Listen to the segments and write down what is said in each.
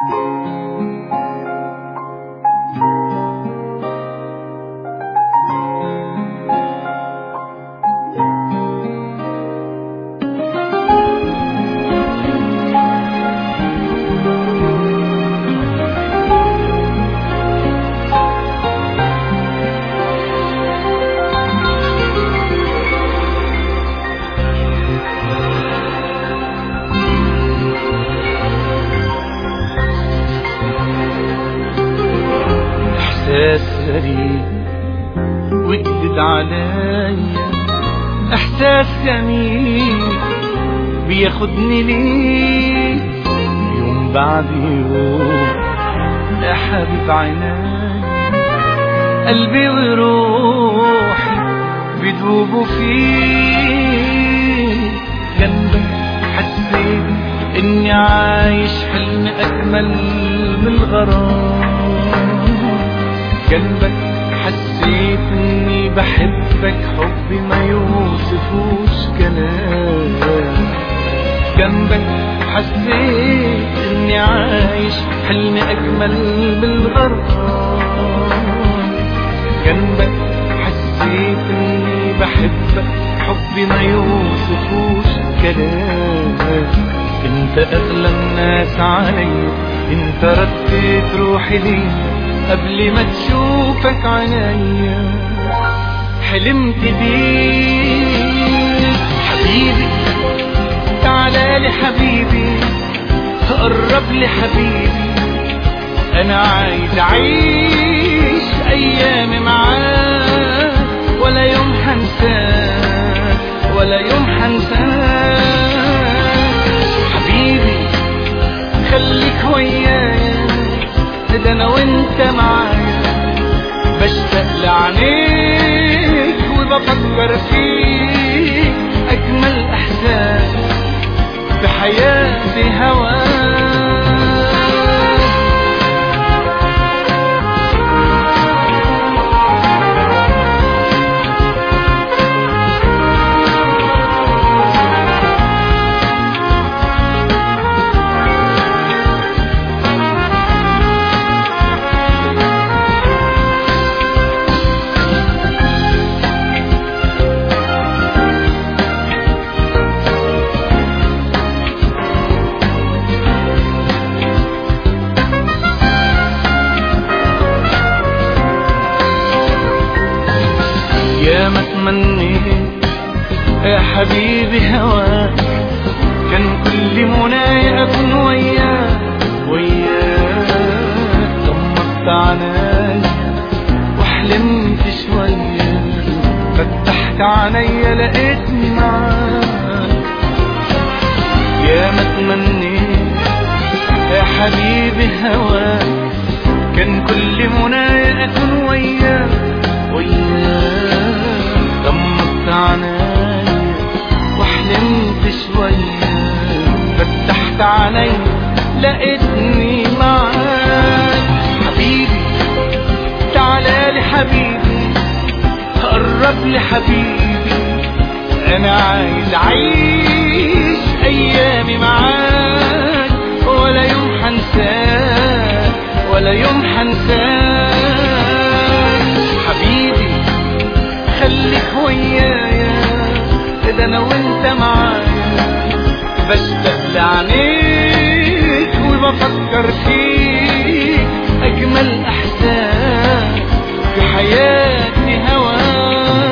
إحساس غريب وجدد عليا، إحساس جميل بياخدني ليه يوم بعد يوم. يا حبيب عيني قلبي وروحي بيدوبوا فيه، جنبك حسيت إني عايش حلم أجمل من الغرام، جنبك حسيت إني بحبك حب ما يوصفوش كلام، جنبك حسيت إني عايش حلم أجمل من الغرام، جنبك حسيت إني بحبك حب ما يوصفوش كلام. انت اغلى الناس علي، انت رديت روحي لي قبل ما تشوفك عينيا، حلمت بيك حبيبي، تعالى حبيبي، تقرب لي حبيبي، انا عايز اعيش ايامي معاك، ولا يوم هنساك ولا يوم هنساك. حبيبي خليك ويايا، ده انا وانت معايا، بشتاق لعينيك وبفكر فيك، اجمل احساس في حياتي هواك. يا ما تمنيت يا حبيبي هواك، كان كل منايا اكون وياك غمضت عنايا وحلمت شوية، فتحت عنايا لقيتني معاك. يا ما تمنيت يا حبيبي هواك، كان كل منايا اكون وياك غمضت عنايا وحلمت شوية، فتحت عنايا لقيتني معاك. حبيبي تعالى لي حبيبي، قرب لي حبيبي، انا عايز اعيش ايامي معاك، ولا يوم هنساك ولا يوم هنساك. حبيبي خليك ويايا، ده انا وانت معايا، بشتاق لعينيك وبفكر فيك، اجمل احساس في حياتي هواك.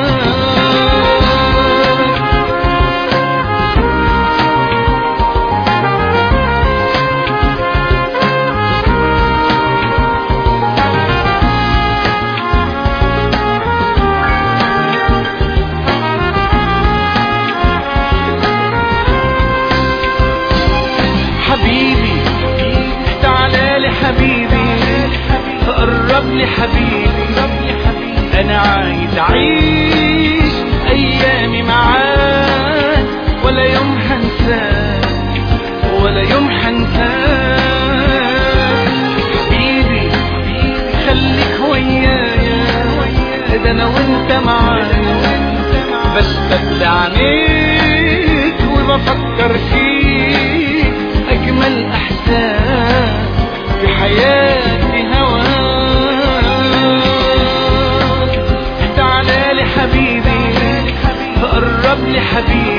حبيبي تعالى لي حبيبي، تقرب لي حبيبي، انا عايز اعيش ايامي معاك، ولا يوم هنساك ولا يوم هنساك. حبيبي خليك ويايا، ده انا وانت معايا، بشتاق لعينيك وبفكر فيك، اجمل احساس لي حبيبي